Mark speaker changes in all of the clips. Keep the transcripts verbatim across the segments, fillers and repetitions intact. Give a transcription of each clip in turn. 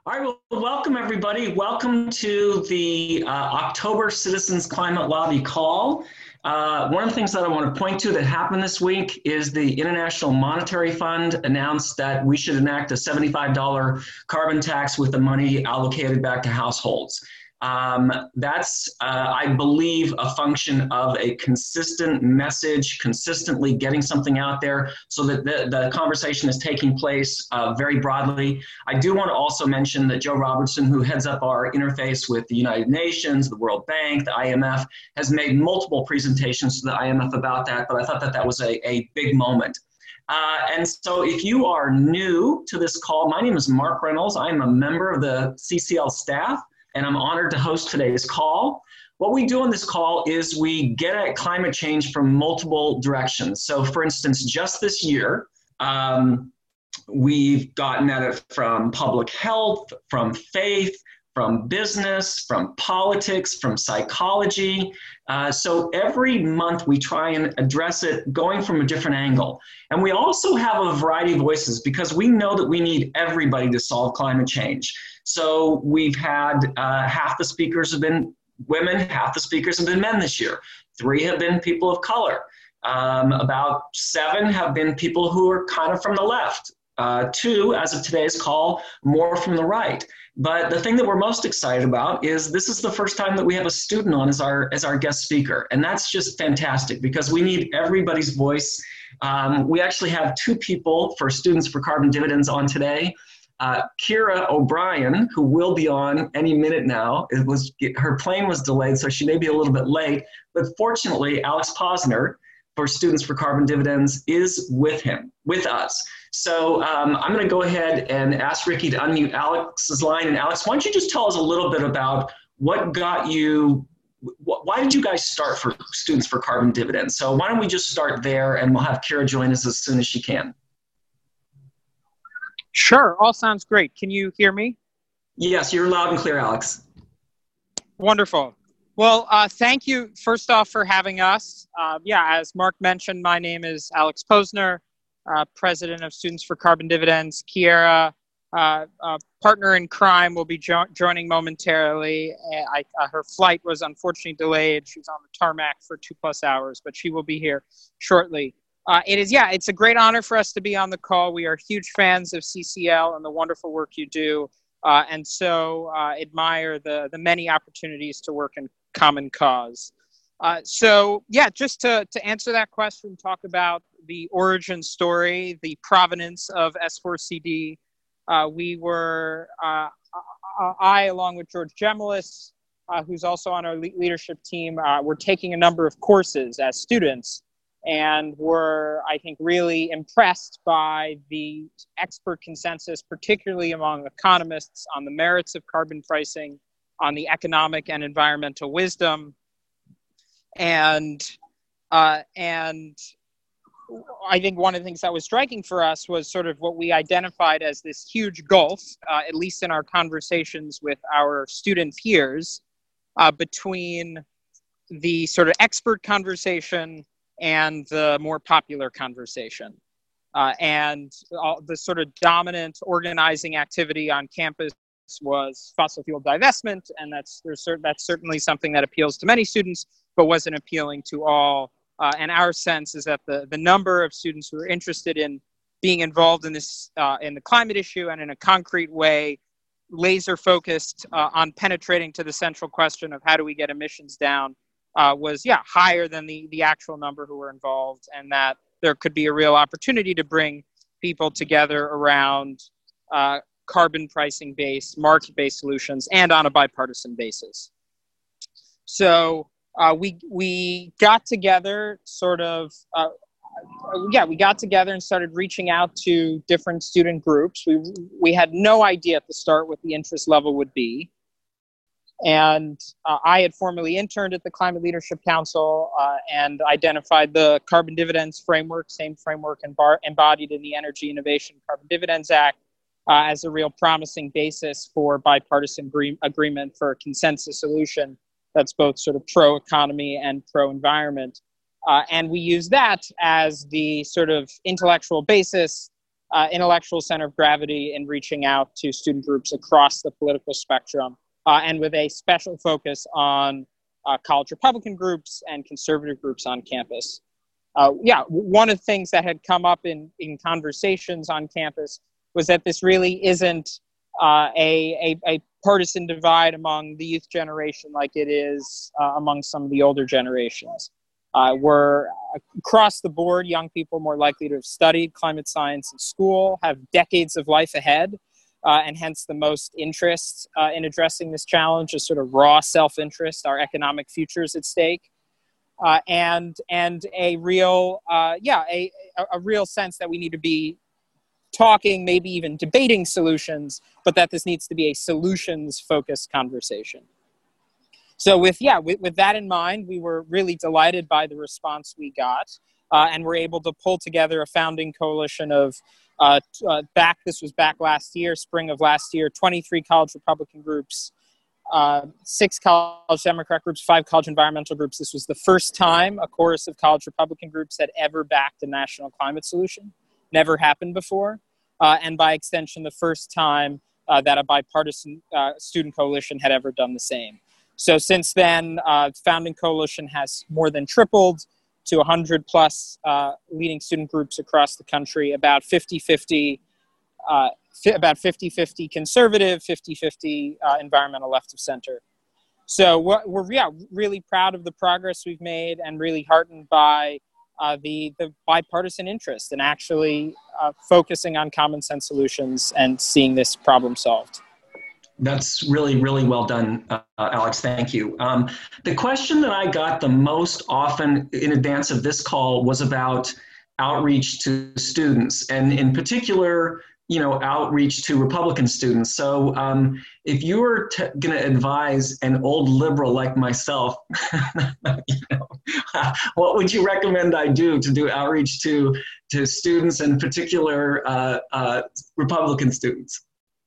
Speaker 1: All right, well, welcome everybody. Welcome to the uh, October Citizens Climate Lobby Call. Uh, one of the things that I want to point to that happened this week is the International Monetary Fund announced that we should enact a seventy-five dollar carbon tax with the money allocated back to households. Um, that's, uh, I believe, a function of a consistent message, consistently getting something out there so that the, the conversation is taking place uh, very broadly. I do want to also mention that Joe Robertson, who heads up our interface with the United Nations, the World Bank, the I M F, has made multiple presentations to the I M F about that, but I thought that that was a, a big moment. Uh, and so if you are new to this call, my name is Mark Reynolds. I am a member of the C C L staff, and I'm honored to host today's call. What we do on this call is we get at climate change from multiple directions. So for instance, just this year, um, we've gotten at it from public health, from faith, from business, from politics, from psychology. Uh, so every month we try and address it going from a different angle. And we also have a variety of voices because we know that we need everybody to solve climate change. So we've had uh, half the speakers have been women, half the speakers have been men this year. Three have been people of color. Um, about seven have been people who are kind of from the left. Uh, two, as of today's call, more from the right. But the thing that we're most excited about is this is the first time that we have a student on as our, as our guest speaker. And that's just fantastic because we need everybody's voice. Um, we actually have two people for Students for Carbon Dividends on today. Uh, Kira O'Brien, who will be on any minute now. It was, her plane was delayed, so she may be a little bit late. But fortunately, Alex Posner for Students for Carbon Dividends is with him, with us. So um, I'm going to go ahead and ask Ricky to unmute Alex's line. And Alex, why don't you just tell us a little bit about what got you, wh why did you guys start for Students for Carbon Dividends? So why don't we just start there and we'll have Kira join us as soon as she can.
Speaker 2: Sure, all sounds great. Can you hear me?
Speaker 1: Yes, you're loud and clear, Alex.
Speaker 2: Wonderful. Well, uh, thank you first off for having us. Uh, yeah, as Mark mentioned, my name is Alex Posner. Uh, president of Students for Carbon Dividends. Kiera, uh, uh, partner in crime, will be jo joining momentarily. I, uh, her flight was unfortunately delayed. She was on the tarmac for two plus hours, but she will be here shortly. Uh, it is, yeah, it's a great honor for us to be on the call. We are huge fans of C C L and the wonderful work you do, uh, and so uh, admire the, the many opportunities to work in common cause. Uh, so, yeah, just to, to answer that question, talk about the origin story, the provenance of S four C D. Uh, we were, uh, I, along with George Gemelis, uh, who's also on our le leadership team, uh, were taking a number of courses as students and were, I think, really impressed by the expert consensus, particularly among economists, on the merits of carbon pricing, on the economic and environmental wisdom. And, uh, and I think one of the things that was striking for us was sort of what we identified as this huge gulf, uh, at least in our conversations with our student peers, uh, between the sort of expert conversation and the more popular conversation. Uh, and all the sort of dominant organizing activity on campus was fossil fuel divestment, and that's, there's, that's certainly something that appeals to many students, but wasn't appealing to all. Uh, and our sense is that the, the number of students who are interested in being involved in this, uh, in the climate issue and in a concrete way, laser focused uh, on penetrating to the central question of how do we get emissions down, uh, was, yeah, higher than the, the actual number who were involved, and that there could be a real opportunity to bring people together around uh, carbon pricing based, market based solutions and on a bipartisan basis. So, Uh, we we got together sort of, uh, yeah, we got together and started reaching out to different student groups. We, we had no idea at the start what the interest level would be. And uh, I had formerly interned at the Climate Leadership Council uh, and identified the Carbon Dividends Framework, same framework embodied in the Energy Innovation Carbon Dividends Act, uh, as a real promising basis for bipartisan agree agreement for a consensus solution that's both sort of pro-economy and pro-environment. Uh, and we use that as the sort of intellectual basis uh, intellectual center of gravity in reaching out to student groups across the political spectrum, uh, and with a special focus on uh, college Republican groups and conservative groups on campus. Uh, yeah, one of the things that had come up in, in conversations on campus was that this really isn't uh, a, a, a partisan divide among the youth generation like it is uh, among some of the older generations. Uh, we're across the board, young people more likely to have studied climate science in school, have decades of life ahead, uh, and hence the most interest uh, in addressing this challenge is sort of raw self-interest, our economic futures at stake. Uh, and and a real, uh, yeah, a, a real sense that we need to be talking, maybe even debating solutions, but that this needs to be a solutions-focused conversation. So with, yeah, with, with that in mind, we were really delighted by the response we got, uh, and were able to pull together a founding coalition of, uh, uh, back, this was back last year, spring of last year, twenty-three college Republican groups, Uh, six college Democrat groups, five college environmental groups. This was the first time a chorus of college Republican groups had ever backed a national climate solution. Never happened before. Uh, and by extension, the first time uh, that a bipartisan uh, student coalition had ever done the same. So since then, uh, founding coalition has more than tripled to one hundred plus uh, leading student groups across the country, about fifty-fifty uh, about fifty-fifty conservative, fifty-fifty uh, environmental left of center. So we're, we're yeah, really proud of the progress we've made and really heartened by uh, the, the bipartisan interest in actually uh, focusing on common sense solutions and seeing this problem solved.
Speaker 1: That's really, really well done, uh, Alex. Thank you. Um, the question that I got the most often in advance of this call was about outreach to students, and in particular, you know, outreach to Republican students. So um, if you were going to advise an old liberal like myself, you know, what would you recommend I do to do outreach to, to students, in particular uh, uh, Republican students?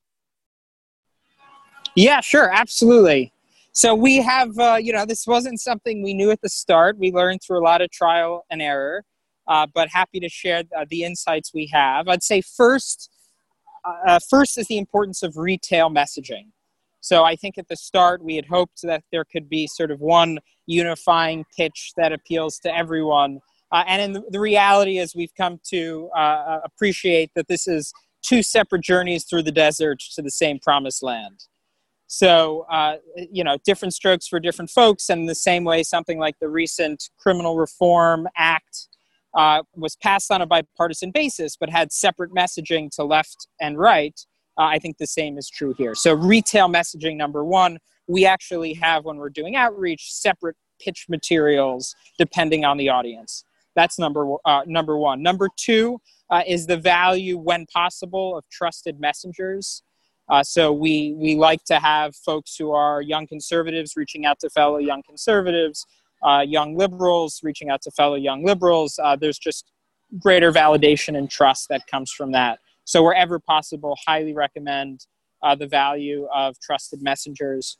Speaker 2: Yeah, sure, absolutely. So we have, uh, you know, this wasn't something we knew at the start. We learned through a lot of trial and error, uh, but happy to share uh, the insights we have. I'd say first, Uh, first is the importance of retail messaging. So I think at the start, we had hoped that there could be sort of one unifying pitch that appeals to everyone. Uh, and in the, the reality is we've come to uh, appreciate that this is two separate journeys through the desert to the same promised land. So, uh, you know, different strokes for different folks. And in the same way, something like the recent Criminal Reform Act Uh, was passed on a bipartisan basis, but had separate messaging to left and right. Uh, I think the same is true here. So retail messaging, number one, we actually have, when we're doing outreach, separate pitch materials depending on the audience. That's number, uh, number one. Number two uh, is the value, when possible, of trusted messengers. Uh, so we, we like to have folks who are young conservatives reaching out to fellow young conservatives, Uh, young liberals reaching out to fellow young liberals. Uh, there's just greater validation and trust that comes from that. So wherever possible, highly recommend uh, the value of trusted messengers.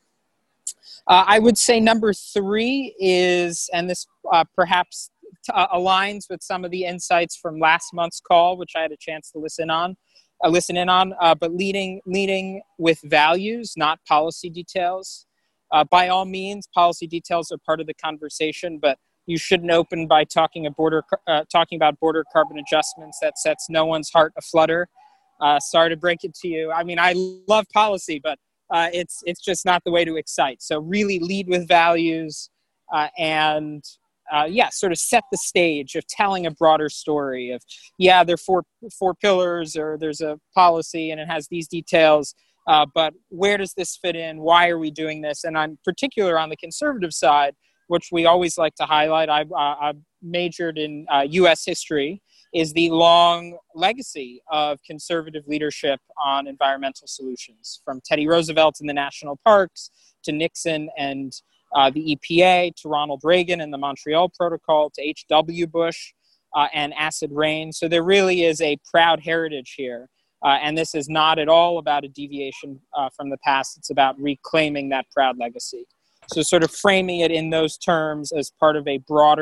Speaker 2: Uh, I would say number three is, and this uh, perhaps t- uh, aligns with some of the insights from last month's call, which I had a chance to listen on, uh, listen in on, uh, but leading, leading with values, not policy details. Uh, by all means, policy details are part of the conversation, but you shouldn't open by talking, a border, uh, talking about border carbon adjustments. That sets no one's heart aflutter. Uh, sorry to break it to you. I mean, I love policy, but uh, it's it's just not the way to excite. So really lead with values uh, and, uh, yeah, sort of set the stage of telling a broader story of, yeah, there are four, four pillars, or there's a policy and it has these details. Uh, but where does this fit in? Why are we doing this? And I'm particular on the conservative side, which we always like to highlight. I've, uh, I've majored in uh, U S history, is the long legacy of conservative leadership on environmental solutions, from Teddy Roosevelt in the national parks to Nixon and uh, the E P A, to Ronald Reagan and the Montreal Protocol, to H W Bush uh, and acid rain. So there really is a proud heritage here. Uh, and this is not at all about a deviation uh, from the past. It's about reclaiming that proud legacy. So sort of framing it in those terms as part of a broader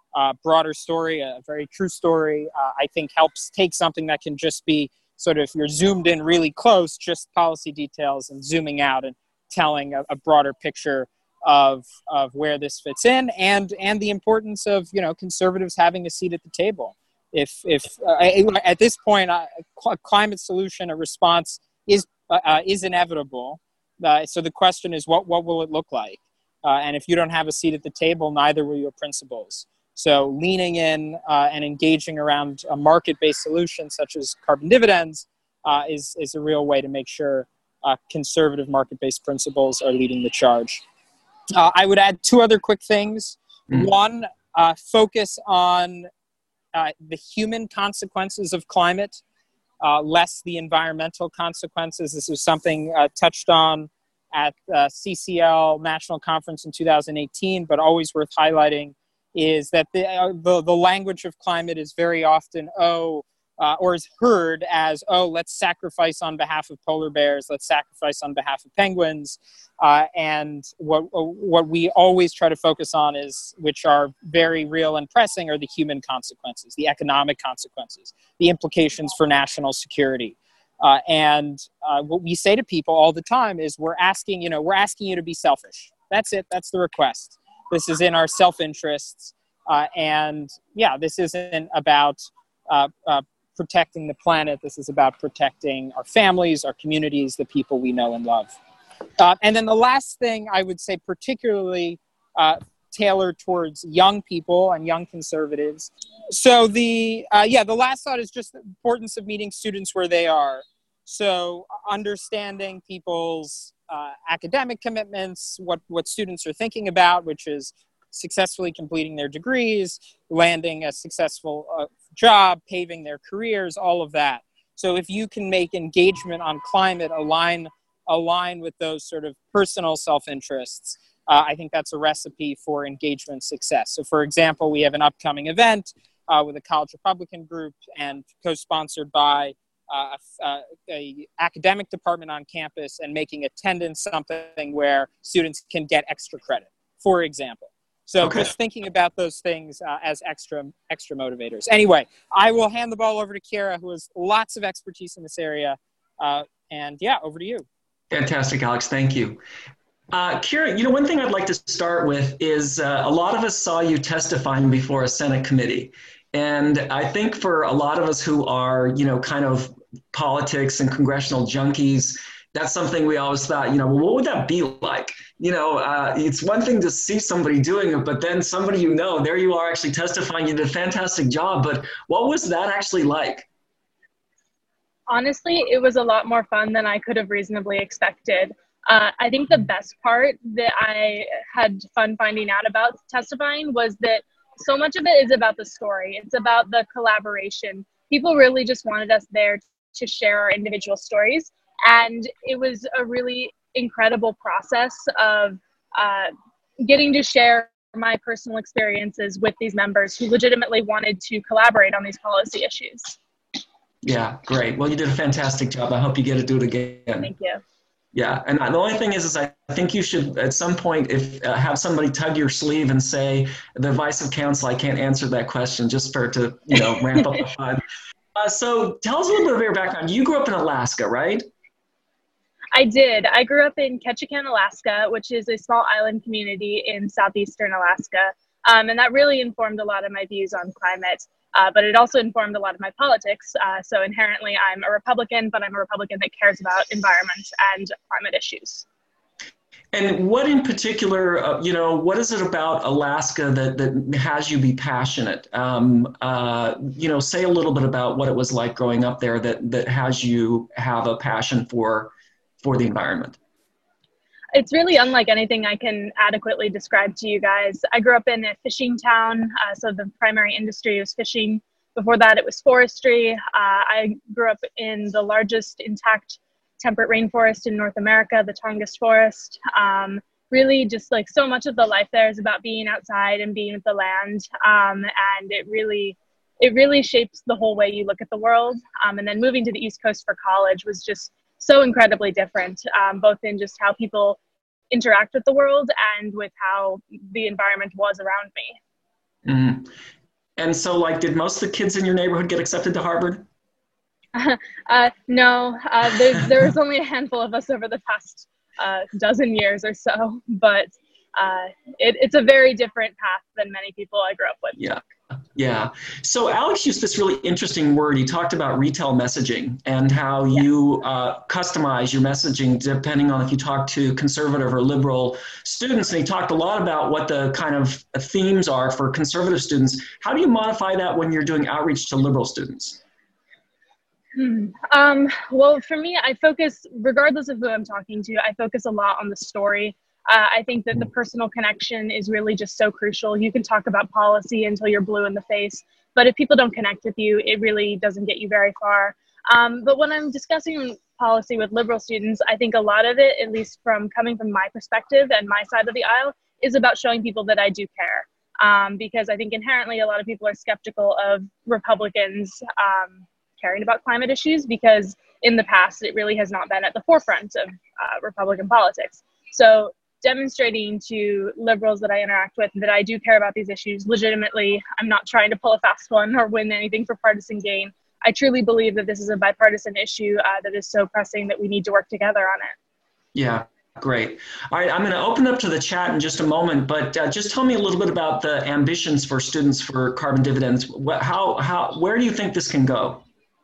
Speaker 2: uh, broader story, a very true story, uh, I think helps take something that can just be sort of, you're zoomed in really close, just policy details, and zooming out and telling a, a broader picture of of where this fits in, and and the importance of, you know, conservatives having a seat at the table. If if uh, at this point uh, a climate solution, a response is uh, is inevitable. Uh, so the question is, what what will it look like? Uh, and if you don't have a seat at the table, neither will your principles. So leaning in uh, and engaging around a market-based solution such as carbon dividends uh, is is a real way to make sure uh, conservative market-based principles are leading the charge. Uh, I would add two other quick things. Mm. One, uh, focus on uh, the human consequences of climate, uh, less the environmental consequences. This is something uh, touched on at uh, C C L National Conference in two thousand eighteen, but always worth highlighting is that the, uh, the, the language of climate is very often, oh, uh, or is heard as, oh, let's sacrifice on behalf of polar bears, let's sacrifice on behalf of penguins. Uh, and what what we always try to focus on is, which are very real and pressing, are the human consequences, the economic consequences, the implications for national security. Uh, and uh, what we say to people all the time is, we're asking, you know, we're asking you to be selfish. That's it. That's the request. This is in our self-interests. Uh, and yeah, this isn't about uh, uh, protecting the planet. This is about protecting our families, our communities, the people we know and love. Uh, and then the last thing I would say, particularly uh, tailored towards young people and young conservatives. So the, uh, yeah, the last thought is just the importance of meeting students where they are. So understanding people's uh, academic commitments, what, what students are thinking about, which is successfully completing their degrees, landing a successful uh, job, paving their careers, all of that. So if you can make engagement on climate align align with those sort of personal self-interests, uh, I think that's a recipe for engagement success. So for example, we have an upcoming event uh, with a college Republican group and co-sponsored by uh, a, a academic department on campus, and making attendance something where students can get extra credit, for example. So okay. Just thinking about those things uh, as extra extra motivators. Anyway, I will hand the ball over to Kiera, who has lots of expertise in this area. Uh, and yeah, over to you.
Speaker 1: Fantastic, Alex. Thank you. Uh, Kiera, you know, one thing I'd like to start with is uh, a lot of us saw you testifying before a Senate committee. And I think for a lot of us who are, you know, kind of politics and congressional junkies, that's something we always thought, you know, well, what would that be like? You know, uh, it's one thing to see somebody doing it, but then somebody, you know, there you are actually testifying. You did a fantastic job. But what was that actually like?
Speaker 3: Honestly, it was a lot more fun than I could have reasonably expected. Uh, I think the best part that I had fun finding out about testifying was that so much of it is about the story. It's about the collaboration. People really just wanted us there to share our individual stories. And it was a really incredible process of uh, getting to share my personal experiences with these members who legitimately wanted to collaborate on these policy issues.
Speaker 1: Yeah, great. Well, you did a fantastic job. I hope you get to do it again.
Speaker 3: Thank you.
Speaker 1: Yeah, and the only thing is, is I think you should at some point, if uh, have somebody tug your sleeve and say, the advice of counsel, I can't answer that question, just for it to, you know, ramp up the fun. Uh, so tell us a little bit of your background. You grew up in Alaska, right?
Speaker 3: I did. I grew up in Ketchikan, Alaska, which is a small island community in southeastern Alaska. Um, and that really informed a lot of my views on climate. Uh, but it also informed a lot of my politics. Uh, so inherently, I'm a Republican, but I'm a Republican that cares about environment and climate issues.
Speaker 1: And what in particular, uh, you know, what is it about Alaska that, that has you be passionate? Um, uh, you know, say a little bit about what it was like growing up there that, that has you have a passion for, for the environment.
Speaker 3: It's really unlike anything I can adequately describe to you guys. I grew up in a fishing town, uh, so the primary industry was fishing. Before that, it was forestry. Uh, I grew up in the largest intact temperate rainforest in North America, the Tongass Forest. Um, really just like so much of the life there is about being outside and being with the land. Um, and it really, it really shapes the whole way you look at the world. Um, and then moving to the East Coast for college was just so incredibly different, um, both in just how people interact with the world and with how the environment was around me.
Speaker 1: Mm-hmm. And so, like, did most of the kids in your neighborhood get accepted to Harvard?
Speaker 3: uh, no, uh, there, there was only a handful of us over the past uh, dozen years or so, but uh, it, it's a very different path than many people I grew up with.
Speaker 1: Yeah. Yeah. So Alex used this really interesting word. He talked about retail messaging and how
Speaker 3: Yeah.
Speaker 1: you uh, customize your messaging depending on if you talk to conservative or liberal students. And he talked a lot about what the kind of themes are for conservative students. How do you modify that when you're doing outreach to liberal students?
Speaker 3: Hmm. Um, well, for me, I focus, regardless of who I'm talking to, I focus a lot on the story. Uh, I think that the personal connection is really just so crucial. You can talk about policy until you're blue in the face, but if people don't connect with you, it really doesn't get you very far. Um, but when I'm discussing policy with liberal students, I think a lot of it, at least from coming from my perspective and my side of the aisle, is about showing people that I do care. Um, because I think inherently a lot of people are skeptical of Republicans um, caring about climate issues, because in the past, it really has not been at the forefront of uh, Republican politics. So demonstrating to liberals that I interact with that I do care about these issues legitimately. I'm not trying to pull a fast one or win anything for partisan gain. I truly believe that this is a bipartisan issue uh, that is so pressing that we need to work together on it.
Speaker 1: Yeah, great. All right, I'm going to open up to the chat in just a moment, but uh, just tell me a little bit about the ambitions for Students for Carbon Dividends. What, how, how, where do you think this can go?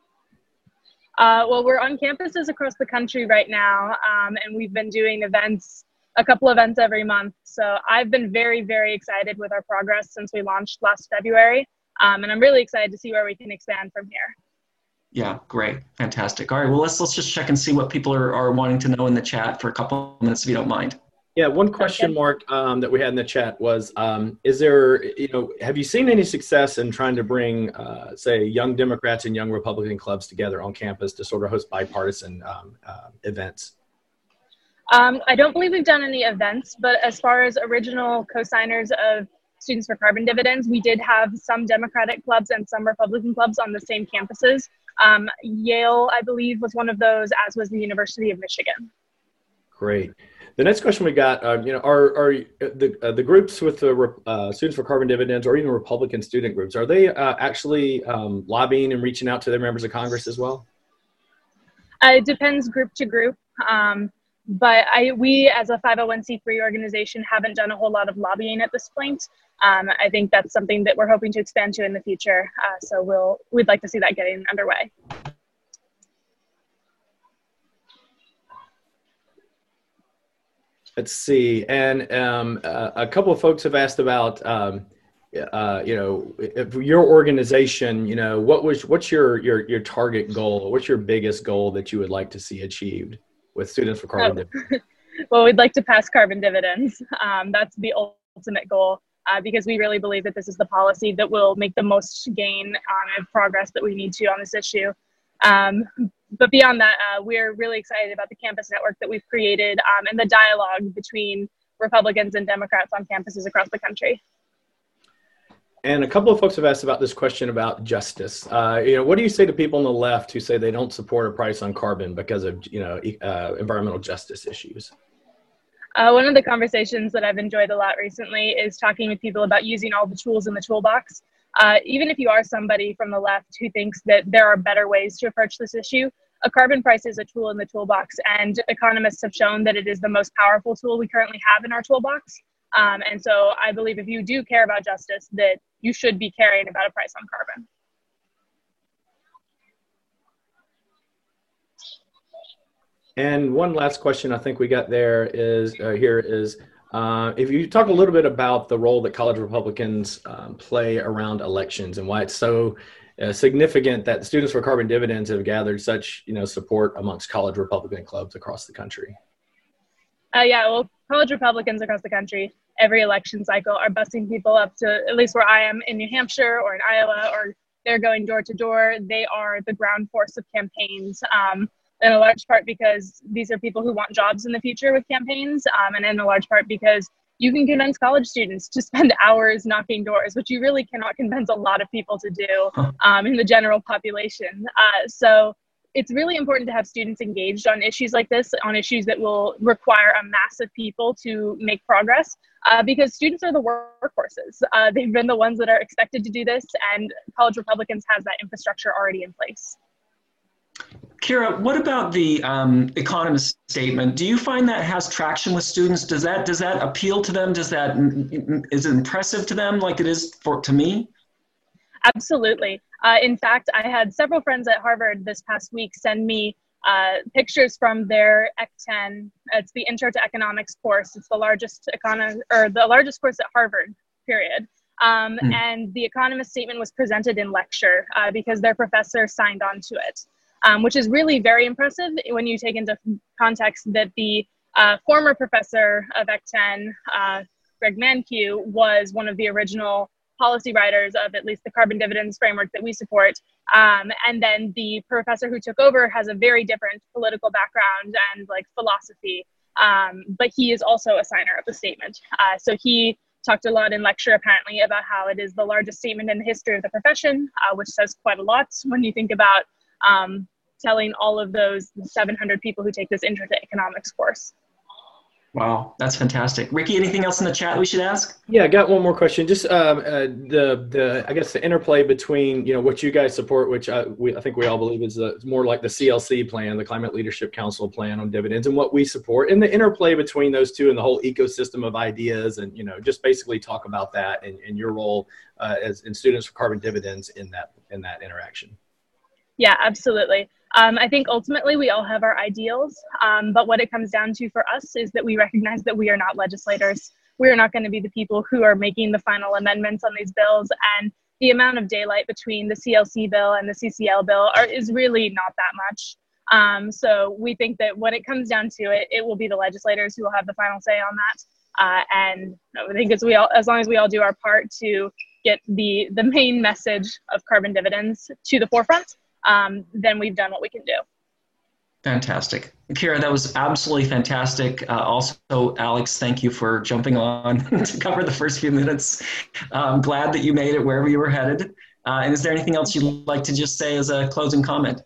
Speaker 3: Uh, well, we're on campuses across the country right now, um, and we've been doing events a couple events every month. So I've been very, very excited with our progress since we launched last February. Um, and I'm really excited to see where we can expand from here.
Speaker 1: Yeah, great. Fantastic. All right, well, let's, let's just check and see what people are, are wanting to know in the chat for a couple of minutes, if you don't mind.
Speaker 4: Yeah, one question,
Speaker 3: Okay.
Speaker 4: Mark, um, that we had in the chat was, um, is there, you know, have you seen any success in trying to bring, uh, say, young Democrats and young Republican clubs together on campus to sort of host bipartisan um, uh, events?
Speaker 3: Um, I don't believe we've done any events, but as far as original co-signers of Students for Carbon Dividends, we did have some Democratic clubs and some Republican clubs on the same campuses. Um, Yale, I believe, was one of those, as was the University of Michigan.
Speaker 4: Great. The next question we got, uh, you know, are, are the, uh, the groups with the uh, Students for Carbon Dividends or even Republican student groups, are they uh, actually um, lobbying and reaching out to their members of Congress as well?
Speaker 3: Uh, it depends group to group. Um, But I, we, as a five oh one c three organization, haven't done a whole lot of lobbying at this point. Um, I think that's something that we're hoping to expand to in the future. Uh, so we'll, we'd like to see that getting underway.
Speaker 4: Let's see. And um, uh, a couple of folks have asked about, um, uh, you know, if your organization, you know, what was, what's your, your, your target goal? What's your biggest goal that you would like to see achieved with Students for Carbon
Speaker 3: Oh.
Speaker 4: Dividends?
Speaker 3: Well, we'd like to pass carbon dividends. Um, that's the ultimate goal, uh, because we really believe that this is the policy that will make the most gain um, and progress that we need to on this issue. Um, but beyond that, uh, we're really excited about the campus network that we've created um, and the dialogue between Republicans and Democrats on campuses across the country.
Speaker 4: And a couple of folks have asked about this question about justice. Uh, you know, what do you say to people on the left who say they don't support a price on carbon because of, you know, uh, environmental justice issues?
Speaker 3: Uh, one of the conversations that I've enjoyed a lot recently is talking with people about using all the tools in the toolbox. Uh, even if you are somebody from the left who thinks that there are better ways to approach this issue, a carbon price is a tool in the toolbox, and economists have shown that it is the most powerful tool we currently have in our toolbox. Um, and so I believe if you do care about justice, that you should be caring about a price on carbon.
Speaker 4: And one last question I think we got there is uh, here is, uh, if you talk a little bit about the role that college Republicans um, play around elections and why it's so uh, significant that Students for Carbon Dividends have gathered such, you know, support amongst college Republican clubs across the country.
Speaker 3: Uh, yeah, well, college Republicans across the country, every election cycle, are busing people up to, at least where I am in New Hampshire or in Iowa, or they're going door to door. They are the ground force of campaigns, um, in a large part because these are people who want jobs in the future with campaigns, um, and in a large part because you can convince college students to spend hours knocking doors, which you really cannot convince a lot of people to do um, in the general population. Uh, so it's really important to have students engaged on issues like this, on issues that will require a mass of people to make progress, uh, because students are the workhorses. Uh, they've been the ones that are expected to do this, and College Republicans has that infrastructure already in place.
Speaker 1: Kira, what about the um, Economist statement? Do you find that has traction with students? Does that does that appeal to them? Does that is it impressive to them like it is for to me?
Speaker 3: Absolutely. Uh, in fact, I had several friends at Harvard this past week send me uh, pictures from their E C ten. It's the Intro to Economics course. It's the largest econo or the largest course at Harvard, period. Um, hmm. And the Economist statement was presented in lecture uh, because their professor signed on to it, um, which is really very impressive when you take into context that the uh, former professor of E C ten, uh, Greg Mankiw, was one of the original policy writers of at least the carbon dividends framework that we support. Um, and then the professor who took over has a very different political background and like philosophy, um, but he is also a signer of the statement. Uh, so he talked a lot in lecture apparently about how it is the largest statement in the history of the profession, uh, which says quite a lot when you think about um, telling all of those seven hundred people who take this Intro to Economics course.
Speaker 1: Wow, that's fantastic. Ricky, anything else in the chat we should ask?
Speaker 4: Yeah, I got one more question. Just um, uh, the the I guess the interplay between you know what you guys support, which I, we, I think we all believe is the, more like the C L C plan, the Climate Leadership Council plan on dividends, and what we support, and the interplay between those two and the whole ecosystem of ideas, and you know just basically talk about that and, and your role uh, as in Students for Carbon Dividends in that in that interaction.
Speaker 3: Yeah, absolutely. Um, I think ultimately we all have our ideals, um, but what it comes down to for us is that we recognize that we are not legislators. We are not going to be the people who are making the final amendments on these bills, and the amount of daylight between the C L C bill and the C C L bill are, is really not that much. Um, so we think that when it comes down to it, it will be the legislators who will have the final say on that. Uh, and I think as, we all, as long as we all do our part to get the, the main message of carbon dividends to the forefront, Um, then we've done what we can do.
Speaker 1: Fantastic. Kira, that was absolutely fantastic. Uh, also, Alex, thank you for jumping on to cover the first few minutes. I'm glad that you made it wherever you were headed. Uh, and is there anything else you'd like to just say as a closing comment?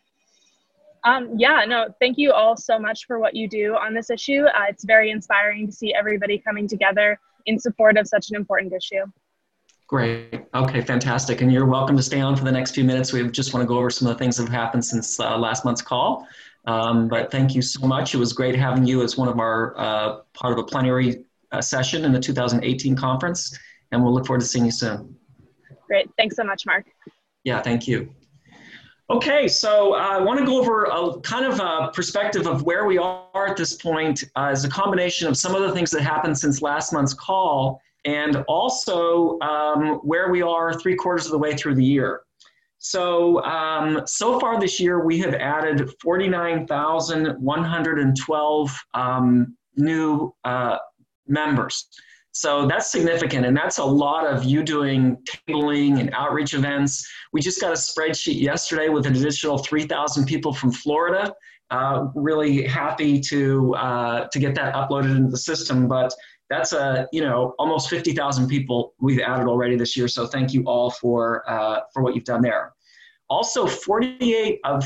Speaker 3: Um, yeah, no, thank you all so much for what you do on this issue. Uh, it's very inspiring to see everybody coming together in support of such an important issue.
Speaker 1: Great. Okay, fantastic. And you're welcome to stay on for the next few minutes. We just want to go over some of the things that have happened since uh, last month's call. Um, but thank you so much. It was great having you as one of our uh, part of a plenary uh, session in the two thousand eighteen conference. And we'll look forward to seeing you soon.
Speaker 3: Great. Thanks so much, Mark.
Speaker 1: Yeah, thank you. Okay, so uh, I want to go over a kind of a perspective of where we are at this point uh, as a combination of some of the things that happened since last month's call, and also um, where we are three quarters of the way through the year. So, um, so far this year, we have added forty-nine thousand one hundred twelve um, new uh, members. So that's significant, and that's a lot of you doing tabling and outreach events. We just got a spreadsheet yesterday with an additional three thousand people from Florida. Uh, really happy to, uh, to get that uploaded into the system, but that's a, you know, almost fifty thousand people we've added already this year. So thank you all for, uh, for what you've done there. Also, forty-eight of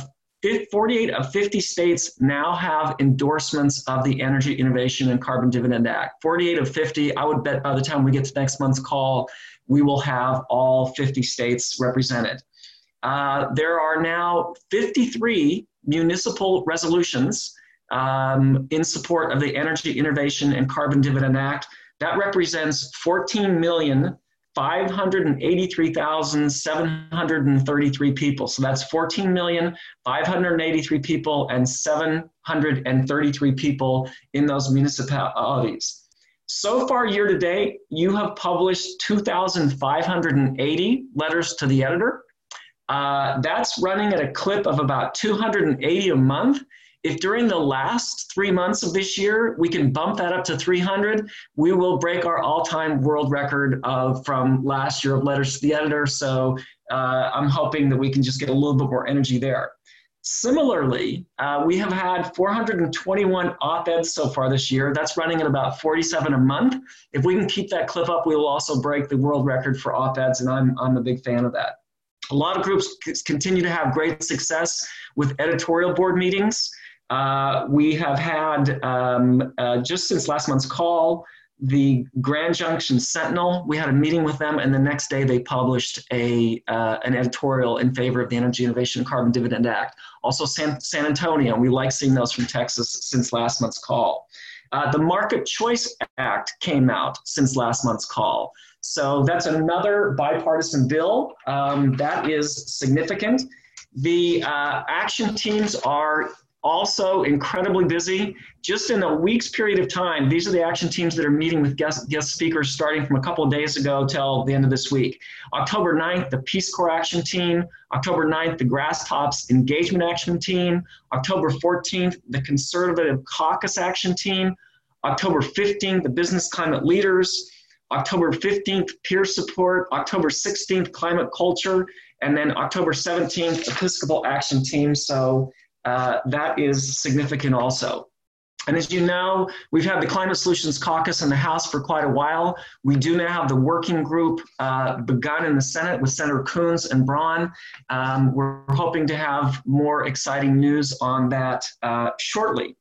Speaker 1: fifty states now have endorsements of the Energy Innovation and Carbon Dividend Act. forty-eight of fifty, I would bet by the time we get to next month's call, we will have all fifty states represented. Uh, there are now fifty-three municipal resolutions Um, in support of the Energy Innovation and Carbon Dividend Act. That represents fourteen million five hundred eighty-three thousand seven hundred thirty-three people. So that's fourteen million five hundred eighty-three people and seven hundred thirty-three people in those municipalities. So far, year to date, you have published two thousand five hundred eighty letters to the editor. Uh, that's running at a clip of about two hundred eighty a month. If during the last three months of this year, we can bump that up to three hundred, we will break our all-time world record of from last year of letters to the editor. So uh, I'm hoping that we can just get a little bit more energy there. Similarly, uh, we have had four hundred twenty-one op-eds so far this year. That's running at about forty-seven a month. If we can keep that clip up, we will also break the world record for op-eds, and I'm, I'm a big fan of that. A lot of groups continue to have great success with editorial board meetings. Uh, we have had, um, uh, just since last month's call, the Grand Junction Sentinel, we had a meeting with them, and the next day they published a, uh, an editorial in favor of the Energy Innovation and Carbon Dividend Act. Also San, San Antonio, we like seeing those from Texas since last month's call. Uh, the Market Choice Act came out since last month's call. So that's another bipartisan bill. Um, that is significant. The uh, action teams are also incredibly busy. Just in a week's period of time, these are the action teams that are meeting with guest, guest speakers starting from a couple of days ago till the end of this week. October ninth, the Peace Corps Action Team. October ninth, the Grasstops Engagement Action Team. October fourteenth, the Conservative Caucus Action Team. October fifteenth, the Business Climate Leaders. October fifteenth, Peer Support. October sixteenth, Climate Culture. And then October seventeenth, Episcopal Action Team. So Uh, that is significant also. And as you know, we've had the Climate Solutions Caucus in the House for quite a while. We do now have the working group uh, begun in the Senate with Senator Coons and Braun. Um, we're hoping to have more exciting news on that uh, shortly.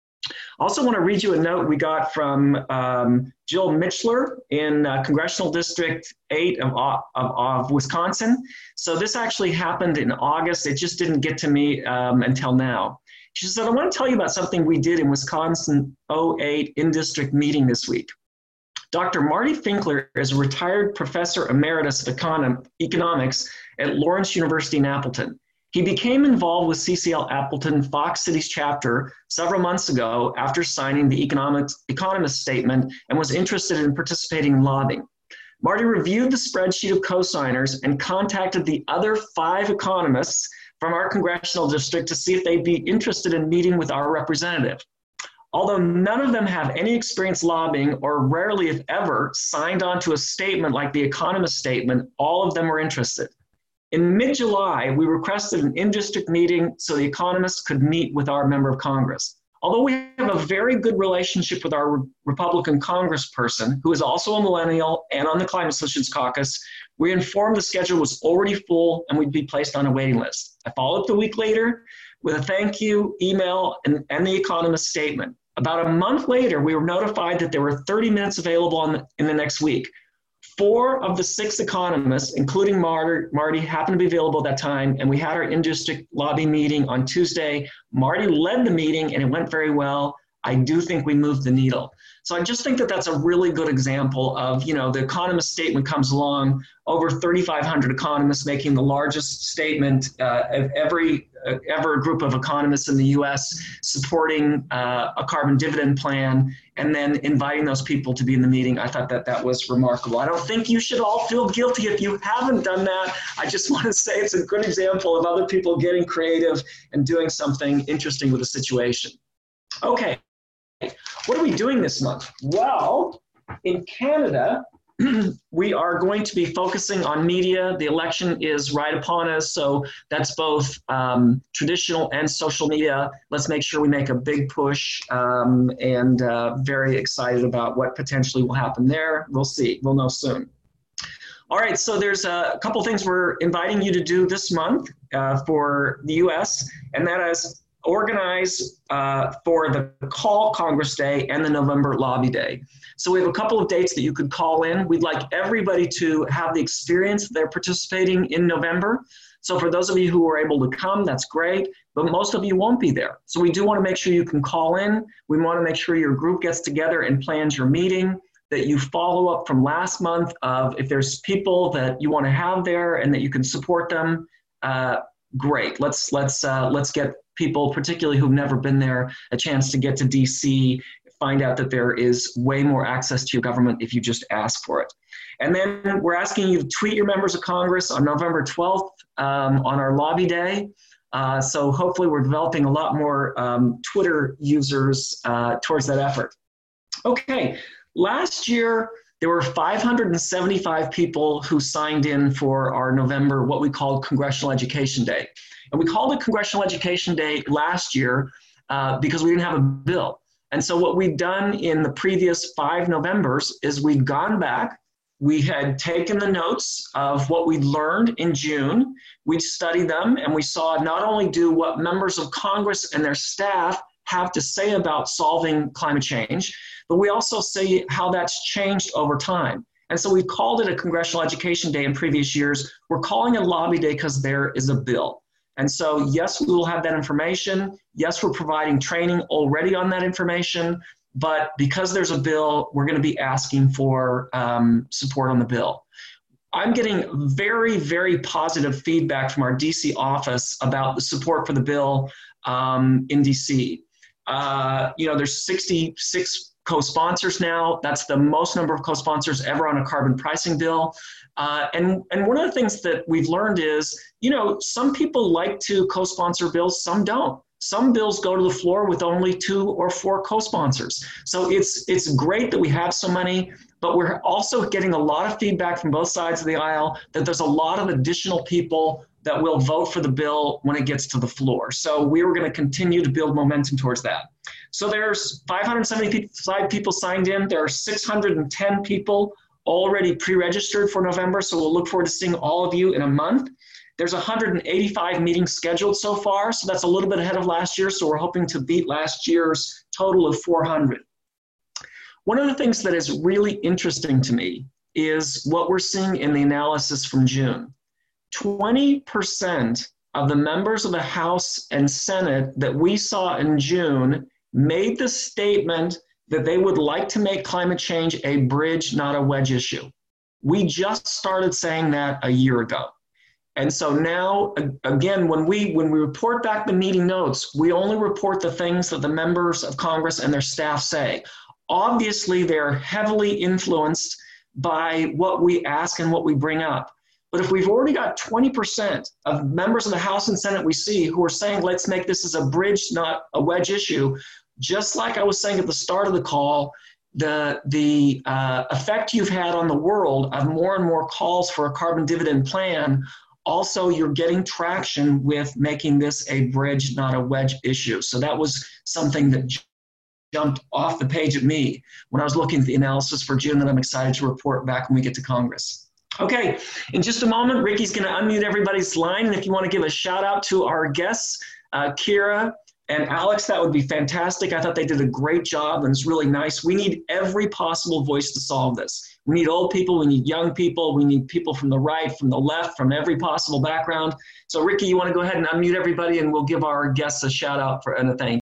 Speaker 1: I also want to read you a note we got from um, Jill Mitchler in uh, Congressional District eight of, of, of Wisconsin. So this actually happened in August. It just didn't get to me um, until now. She said, I want to tell you about something we did in Wisconsin oh eight in-district meeting this week. Doctor Marty Finkler is a retired professor emeritus of econ economics at Lawrence University in Appleton. He became involved with C C L Appleton Fox Cities chapter several months ago after signing the economics, economist statement and was interested in participating in lobbying. Marty reviewed the spreadsheet of co-signers and contacted the other five economists from our congressional district to see if they'd be interested in meeting with our representative. Although none of them have any experience lobbying or rarely, if ever, signed on to a statement like the economist statement, all of them were interested. In mid-July, we requested an in-district meeting so the economists could meet with our member of Congress. Although we have a very good relationship with our Republican congressperson, who is also a millennial and on the Climate Solutions Caucus, we informed the schedule was already full and we'd be placed on a waiting list. I followed up the week later with a thank you email and, and the economist statement. About a month later, we were notified that there were thirty minutes available on the, in the next week. Four of the six economists, including Marty, Marty, happened to be available at that time, and we had our in-district lobby meeting on Tuesday. Marty led the meeting, and it went very well. I do think we moved the needle. So I just think that that's a really good example of, you know, the economist statement comes along, over thirty-five hundred economists making the largest statement uh, of every uh, ever group of economists in the U S supporting uh, a carbon dividend plan, and then inviting those people to be in the meeting. I thought that that was remarkable. I don't think you should all feel guilty if you haven't done that. I just want to say it's a good example of other people getting creative and doing something interesting with a situation. Okay. What are we doing this month? Well, in Canada, we are going to be focusing on media. The election is right upon us, so that's both um, traditional and social media. Let's make sure we make a big push, um, and uh, very excited about what potentially will happen there. We'll see. We'll know soon. All right, so there's a couple things we're inviting you to do this month uh, for the U S, and that is organize uh, for the Call Congress Day and the November Lobby Day. So we have a couple of dates that you could call in. We'd like everybody to have the experience that they're participating in November. So for those of you who are able to come, that's great, but most of you won't be there. So we do want to make sure you can call in. We want to make sure your group gets together and plans your meeting, that you follow up from last month of if there's people that you want to have there and that you can support them, uh, great. Let's, let's, uh, let's get people, particularly who've never been there, a chance to get to D C, find out that there is way more access to your government if you just ask for it. And then we're asking you to tweet your members of Congress on November twelfth um, on our lobby day. Uh, so hopefully we're developing a lot more um, Twitter users uh, towards that effort. Okay, last year there were five hundred seventy-five people who signed in for our November, what we called Congressional Education Day. And we called it Congressional Education Day last year uh, because we didn't have a bill. And so what we've done in the previous five Novembers is we've gone back, we had taken the notes of what we learned in June. We studied them, and we saw not only do what members of Congress and their staff have to say about solving climate change, but we also see how that's changed over time. And so we called it a Congressional Education Day in previous years. We're calling it Lobby Day because there is a bill. And so, yes, we will have that information. Yes, we're providing training already on that information. But because there's a bill, we're going to be asking for um, support on the bill. I'm getting very, very positive feedback from our D C office about the support for the bill um, in D C. Uh, you know, there's sixty-six co-sponsors now. That's the most number of co-sponsors ever on a carbon pricing bill. Uh, and, and one of the things that we've learned is, you know, some people like to co-sponsor bills, some don't. Some bills go to the floor with only two or four co-sponsors. So it's, it's great that we have so many, but we're also getting a lot of feedback from both sides of the aisle that there's a lot of additional people that will vote for the bill when it gets to the floor. So we were going to continue to build momentum towards that. So there's five hundred seventy-five people signed in. There are six hundred ten people already pre-registered for November. So we'll look forward to seeing all of you in a month. There's one hundred eighty-five meetings scheduled so far. So that's a little bit ahead of last year. So we're hoping to beat last year's total of four hundred. One of the things that is really interesting to me is what we're seeing in the analysis from June. twenty percent of the members of the House and Senate that we saw in June made the statement that they would like to make climate change a bridge, not a wedge issue. We just started saying that a year ago. And so now, again, when we, when we report back the meeting notes, we only report the things that the members of Congress and their staff say. Obviously, they're heavily influenced by what we ask and what we bring up. But if we've already got twenty percent of members of the House and Senate we see who are saying, let's make this as a bridge, not a wedge issue, just like I was saying at the start of the call, the, the uh, effect you've had on the world of more and more calls for a carbon dividend plan, also you're getting traction with making this a bridge, not a wedge issue. So that was something that jumped off the page at me when I was looking at the analysis for June that I'm excited to report back when we get to Congress. Okay, in just a moment, Ricky's going to unmute everybody's line. And if you want to give a shout out to our guests, uh, Kira and Alex, that would be fantastic. I thought they did a great job, and it's really nice. We need every possible voice to solve this. We need old people, we need young people, we need people from the right, from the left, from every possible background. So Ricky, you want to go ahead and unmute everybody, and we'll give our guests a shout out for and a thank you.